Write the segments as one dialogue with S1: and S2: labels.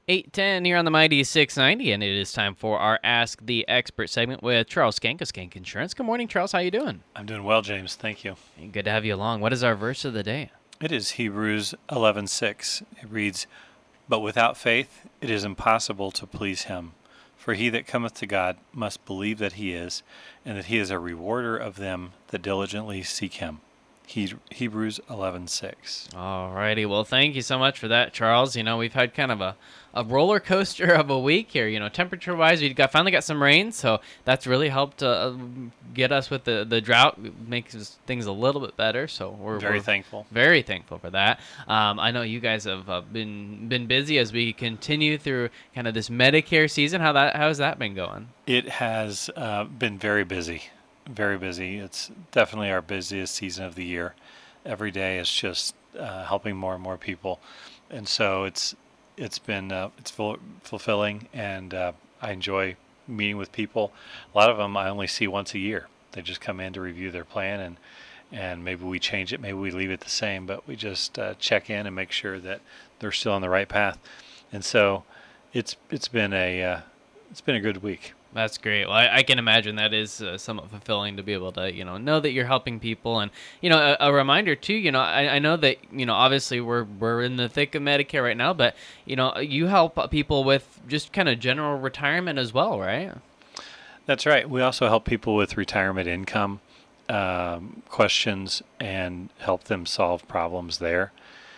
S1: 8:10 here on the Mighty 690, and it is time for our Ask the Expert segment with Charles Skank of Skank Insurance. Good morning, Charles. How you doing?
S2: I'm doing well, James. Thank you.
S1: Hey, good to have you along. What is our verse of the day?
S2: It is Hebrews 11:6. It reads, "But without faith it is impossible to please him. For he that cometh to God must believe that he is, and that he is a rewarder of them that diligently seek him." Hebrews 11:6.
S1: Alrighty, well, thank you so much for that, Charles. We've had kind of a roller coaster of a week here. Temperature-wise, finally got some rain, so that's really helped get us with the drought, makes things a little bit better. So we're
S2: thankful.
S1: Very thankful for that. I know you guys have been busy as we continue through kind of this Medicare season. How's that been going?
S2: It has been very busy. Very busy. It's definitely our busiest season of the year. Every day is just helping more and more people, and so it's been fulfilling, and I enjoy meeting with people. A lot of them I only see once a year. They just come in to review their plan, and maybe we change it, maybe we leave it the same, but we just check in and make sure that they're still on the right path. And so it's been a good week.
S1: That's great. Well, I can imagine that is somewhat fulfilling to be able to, know that you're helping people. And, a reminder too, I know that, obviously we're in the thick of Medicare right now, but, you help people with just kind of general retirement as well, right?
S2: That's right. We also help people with retirement income questions and help them solve problems there.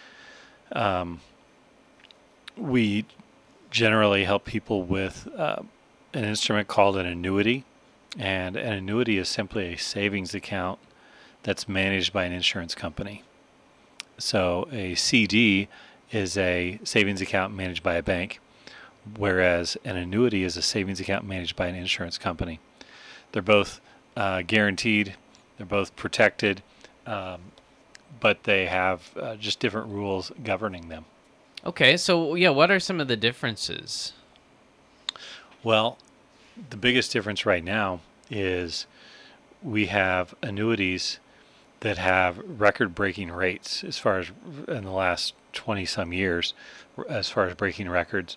S2: We generally help people with an instrument called an annuity, and an annuity is simply a savings account that's managed by an insurance company. So a CD is a savings account managed by a bank, whereas an annuity is a savings account managed by an insurance company. They're both guaranteed, they're both protected, but they have just different rules governing them.
S1: Okay, so what are some of the differences?
S2: Well, the biggest difference right now is we have annuities that have record-breaking rates as far as in the last 20-some years, as far as breaking records.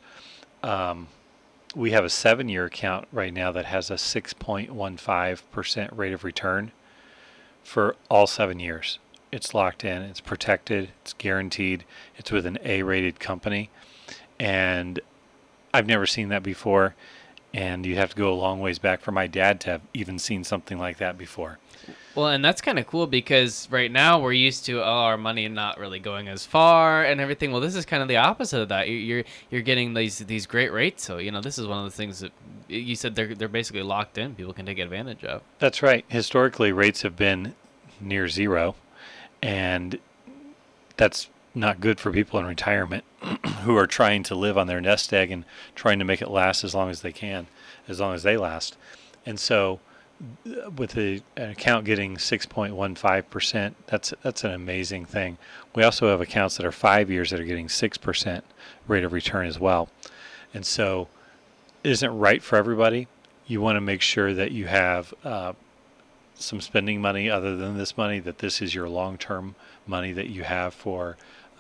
S2: We have a 7-year account right now that has a 6.15% rate of return for all 7 years. It's locked in, it's protected, it's guaranteed, it's with an A-rated company, and I've never seen that before. And you have to go a long ways back for my dad to have even seen something like that before.
S1: Well, and that's kind of cool because right now we're used to our money not really going as far and everything. Well, this is kind of the opposite of that. You're getting these great rates. So this is one of the things that you said they're basically locked in. People can take advantage of.
S2: That's right. Historically, rates have been near zero, and that's not good for people in retirement who are trying to live on their nest egg and trying to make it last as long as they can, as long as they last. And so with an account getting 6.15%, that's an amazing thing. We also have accounts that are 5 years that are getting 6% rate of return as well. And so it isn't right for everybody. You want to make sure that you have some spending money other than this money, that this is your long-term money that you have for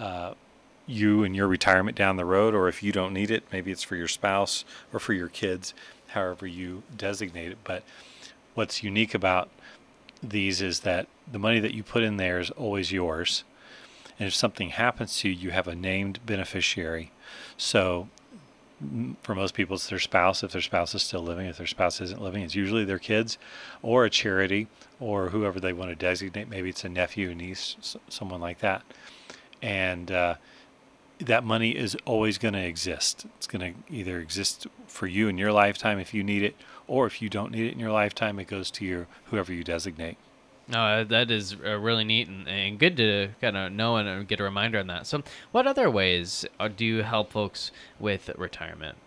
S2: you and your retirement down the road, or if you don't need it, maybe it's for your spouse or for your kids, however you designate it. But what's unique about these is that the money that you put in there is always yours. And if something happens to you, you have a named beneficiary. So for most people, it's their spouse. If their spouse is still living, if their spouse isn't living, it's usually their kids or a charity or whoever they want to designate. Maybe it's a nephew, a niece, someone like that. And that money is always going to exist. It's going to either exist for you in your lifetime if you need it, or if you don't need it in your lifetime, it goes to whoever you designate.
S1: No, that is really neat and good to kind of know and get a reminder on that. So what other ways do you help folks with retirement?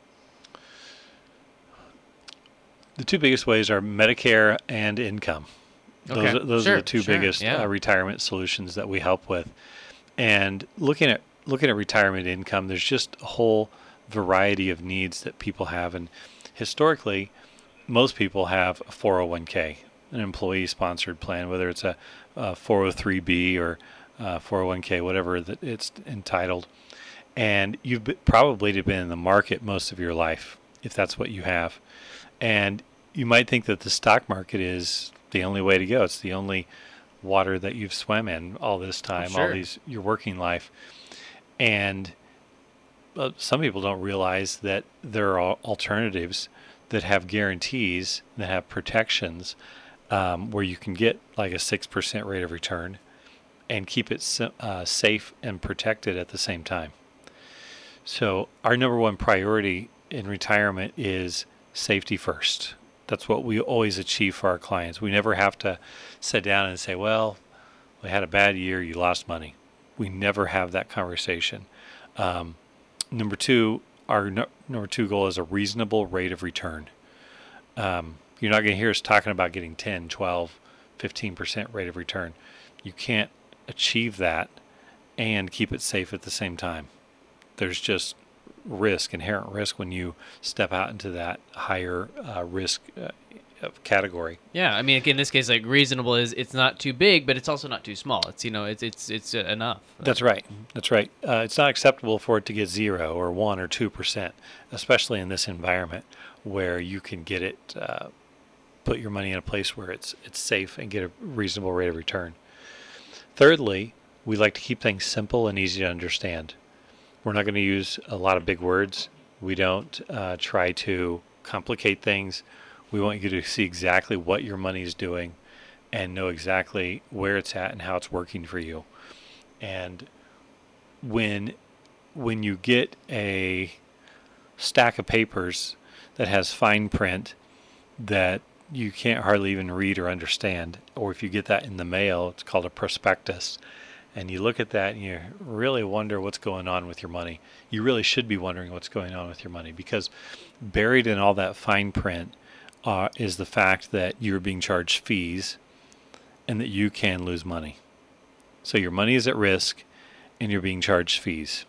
S2: The two biggest ways are Medicare and income. Those are the two biggest retirement solutions that we help with. And looking at retirement income, there's just a whole variety of needs that people have. And historically, most people have a 401k, an employee-sponsored plan, whether it's a 403b or 401k, whatever that it's entitled. And you've probably been in the market most of your life, if that's what you have. And you might think that the stock market is the only way to go. It's the only water that you've swam in all this time,
S1: Sure.
S2: your working life. And some people don't realize that there are alternatives that have guarantees, that have protections, where you can get like a 6% rate of return and keep it safe and protected at the same time. So our number one priority in retirement is safety first. That's what we always achieve for our clients. We never have to sit down and say, well, we had a bad year, you lost money. We never have that conversation. Number two, our number two goal is a reasonable rate of return. You're not going to hear us talking about getting 10, 12, 15% rate of return. You can't achieve that and keep it safe at the same time. There's just inherent risk when you step out into that higher risk category.
S1: Yeah, I mean, in this case, like reasonable is it's not too big, but it's also not too small. It's it's enough.
S2: That's right. That's right. It's not acceptable for it to get 0 or 1 or 2%, especially in this environment where you can get it, put your money in a place where it's safe and get a reasonable rate of return. Thirdly, we like to keep things simple and easy to understand. We're not going to use a lot of big words. We don't try to complicate things. We want you to see exactly what your money is doing and know exactly where it's at and how it's working for you. And when you get a stack of papers that has fine print that you can't hardly even read or understand, or if you get that in the mail, it's called a prospectus, and you look at that and you really wonder what's going on with your money. You really should be wondering what's going on with your money, because buried in all that fine print is the fact that you're being charged fees and that you can lose money. So your money is at risk and you're being charged fees.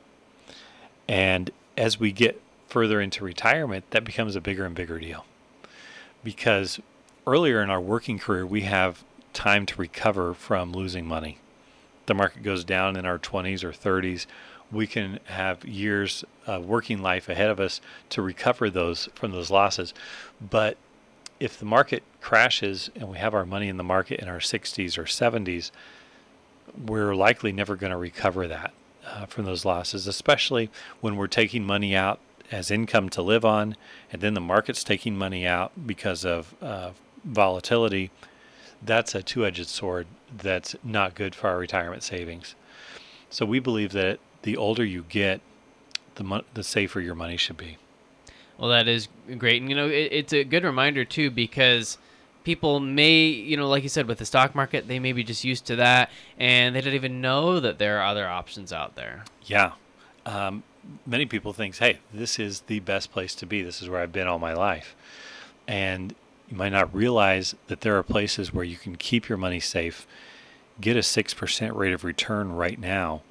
S2: And as we get further into retirement, that becomes a bigger and bigger deal, because earlier in our working career, we have time to recover from losing money. The market goes down in our 20s or 30s. We can have years of working life ahead of us to recover from those losses. But if the market crashes and we have our money in the market in our 60s or 70s, we're likely never going to recover that from those losses, especially when we're taking money out as income to live on, and then the market's taking money out because of volatility. That's a two-edged sword that's not good for our retirement savings. So we believe that the older you get, the safer your money should be.
S1: Well, that is great. And, it's a good reminder, too, because people may, like you said, with the stock market, they may be just used to that, and they don't even know that there are other options out there.
S2: Yeah. Many people think, hey, this is the best place to be. This is where I've been all my life. And you might not realize that there are places where you can keep your money safe, get a 6% rate of return right now,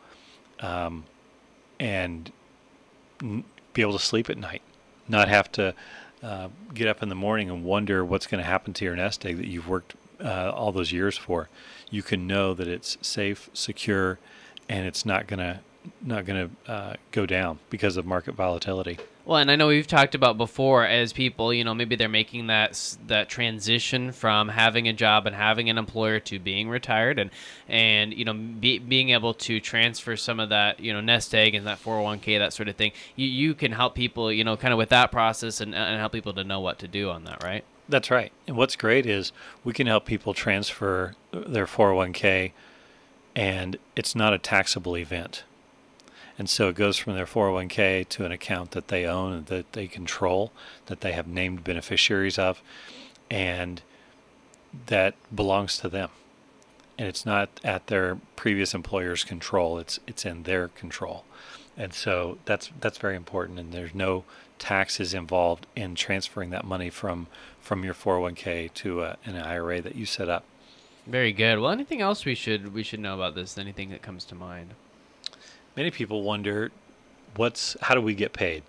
S2: and be able to sleep at night, not have to get up in the morning and wonder what's going to happen to your nest egg that you've worked all those years for. You can know that it's safe, secure, and it's not going to go down because of market volatility.
S1: Well, and I know we've talked about before, as people, maybe they're making that transition from having a job and having an employer to being retired, and being able to transfer some of that, nest egg and that 401k, that sort of thing. You can help people, kind of with that process and help people to know what to do on that, right?
S2: That's right. And what's great is we can help people transfer their 401k, and it's not a taxable event. And so it goes from their 401k to an account that they own and that they control, that they have named beneficiaries of, and that belongs to them. And it's not at their previous employer's control. It's in their control. And so that's very important. And there's no taxes involved in transferring that money from your 401k to an IRA that you set up.
S1: Very good. Well, anything else we should know about this? Anything that comes to mind?
S2: Many people wonder, how do we get paid?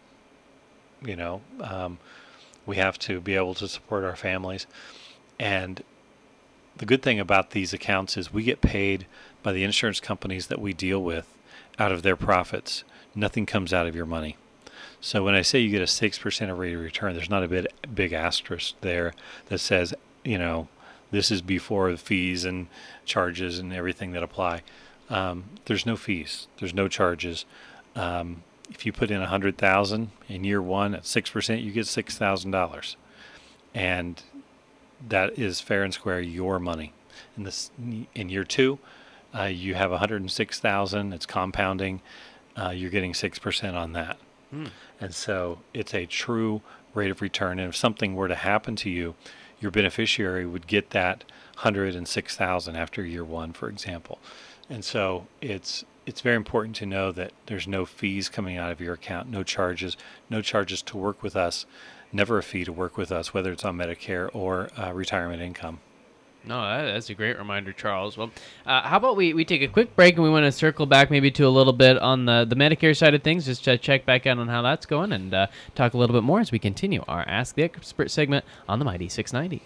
S2: We have to be able to support our families. And the good thing about these accounts is we get paid by the insurance companies that we deal with out of their profits nothing comes out of your money. So when I say you get a 6% rate of return, there's not a big asterisk there that says, this is before the fees and charges and everything that apply. There's no fees. There's no charges. If you put in $100,000 in year one at 6%, you get $6,000, and that is fair and square your money. In year two, you have $106,000. It's compounding. You're getting 6% on that. And so it's a true rate of return. And if something were to happen to you, your beneficiary would get that $106,000 after year one, for example. And so it's very important to know that there's no fees coming out of your account, no charges to work with us, never a fee to work with us, whether it's on Medicare or retirement income.
S1: No, that's a great reminder, Charles. Well, how about we take a quick break and we want to circle back maybe to a little bit on the Medicare side of things, just to check back out on how that's going and talk a little bit more as we continue our Ask the Expert segment on the Mighty 690.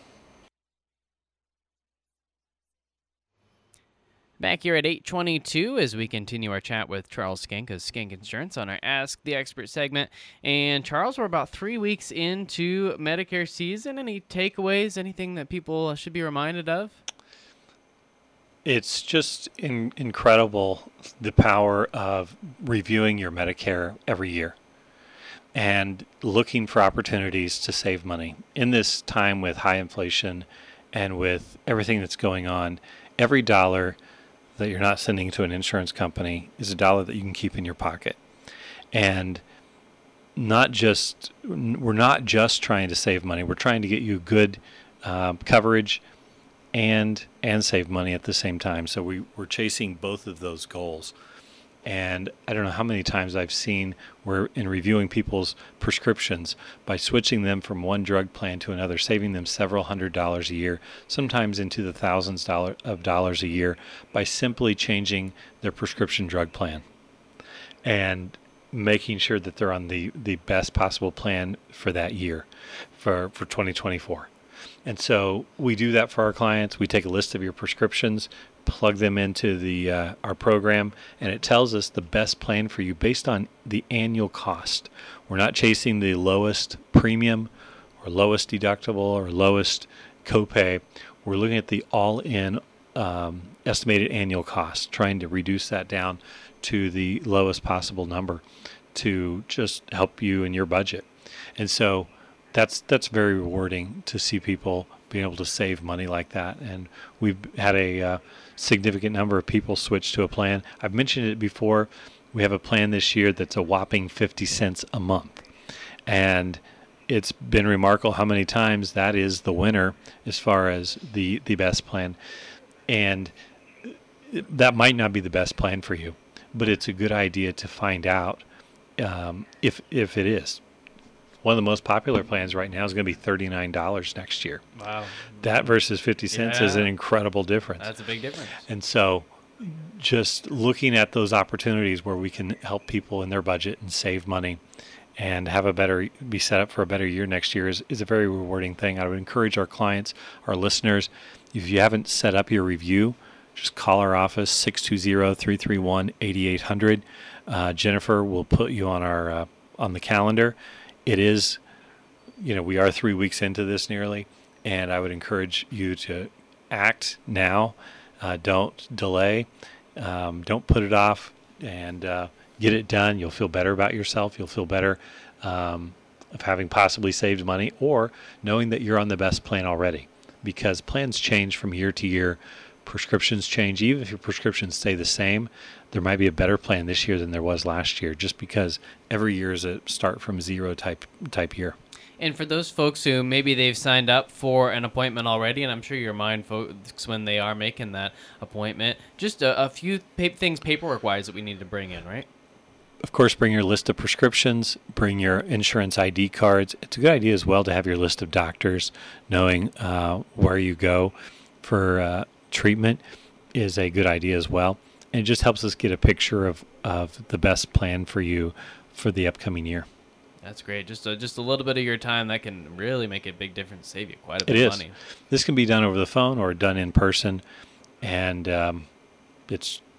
S1: Back here at 8:22 as we continue our chat with Charles Skink of Skink Insurance on our Ask the Expert segment. And Charles, we're about 3 weeks into Medicare season. Any takeaways, anything that people should be reminded of?
S2: It's just incredible, the power of reviewing your Medicare every year and looking for opportunities to save money. In this time with high inflation and with everything that's going on, every dollar that you're not sending to an insurance company is a dollar that you can keep in your pocket. And we're not just trying to save money. We're trying to get you good coverage and save money at the same time. So we're chasing both of those goals. And I don't know how many times I've seen where in reviewing people's prescriptions, by switching them from one drug plan to another, saving them several $100s a year, sometimes into the thousands of dollars a year, by simply changing their prescription drug plan and making sure that they're on the best possible plan for that year, for 2024. And so we do that for our clients. We take a list of your prescriptions, plug them into our program, and it tells us the best plan for you based on the annual cost. We're not chasing the lowest premium or lowest deductible or lowest copay. We're looking at the all-in estimated annual cost, trying to reduce that down to the lowest possible number to just help you in your budget. And so that's very rewarding to see people being able to save money like that. And we've had a significant number of people switch to a plan. I've mentioned it before. We have a plan this year that's a whopping 50 cents a month. And it's been remarkable how many times that is the winner as far as the best plan. And that might not be the best plan for you, but it's a good idea to find out if it is. One of the most popular plans right now is going to be $39 next year.
S1: Wow.
S2: That versus 50 cents is an incredible difference.
S1: That's a big difference.
S2: And so just looking at those opportunities where we can help people in their budget and save money and be set up for a better year next year is a very rewarding thing. I would encourage our clients, our listeners, if you haven't set up your review, just call our office, 620-331-8800. Jennifer will put you on the calendar. It is, we are 3 weeks into this nearly, and I would encourage you to act now. Don't delay. Don't put it off, and get it done. You'll feel better about yourself. You'll feel better of having possibly saved money or knowing that you're on the best plan already, because plans change from year to year. Prescriptions change. Even if your prescriptions stay the same, there might be a better plan this year than there was last year, just because every year is a start from zero type year.
S1: And for those folks who maybe they've signed up for an appointment already, and I'm sure you remind folks when they are making that appointment, just a few things paperwork-wise that we need to bring in, right?
S2: Of course, bring your list of prescriptions, bring your insurance ID cards. It's a good idea as well to have your list of doctors, knowing where you go for treatment is a good idea as well. And it just helps us get a picture of the best plan for you for the upcoming year.
S1: That's great. Just a little bit of your time, that can really make a big difference, save you quite a bit of money.
S2: This can be done over the phone or done in person, and it's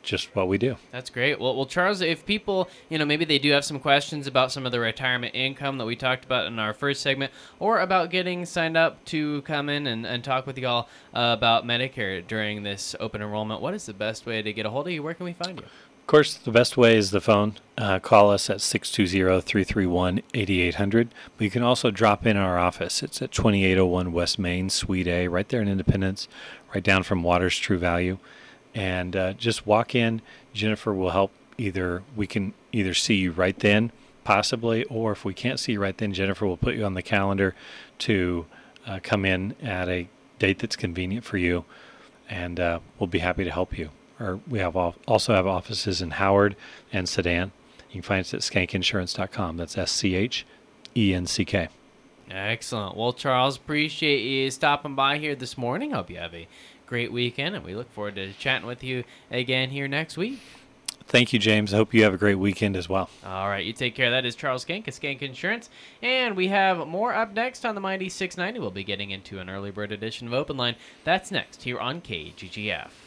S2: just what we do.
S1: That's great. Well, Charles, if people, maybe they do have some questions about some of the retirement income that we talked about in our first segment, or about getting signed up to come in and talk with y'all about Medicare during this open enrollment, what is the best way to get a hold of you? Where can we find you?
S2: Of course, the best way is the phone. Call us at 620-331-8800. But you can also drop in our office. It's at 2801 West Main, Suite A, right there in Independence, right down from Waters True Value. And just walk in. Jennifer will help. We can either see you right then, possibly, or if we can't see you right then, Jennifer will put you on the calendar to come in at a date that's convenient for you, and we'll be happy to help you. Or we also have offices in Howard and Sedan. You can find us at skankinsurance.com. That's SCHENCK.
S1: Excellent. Well, Charles, appreciate you stopping by here this morning. Hope you have a great weekend, and we look forward to chatting with you again here next week.
S2: Thank you, James. I hope you have a great weekend as well.
S1: All right, you take care. That is Charles Skank of Skank Insurance. And we have more up next on the Mighty 690. We'll be getting into an early bird edition of Open Line. That's next here on KGGF.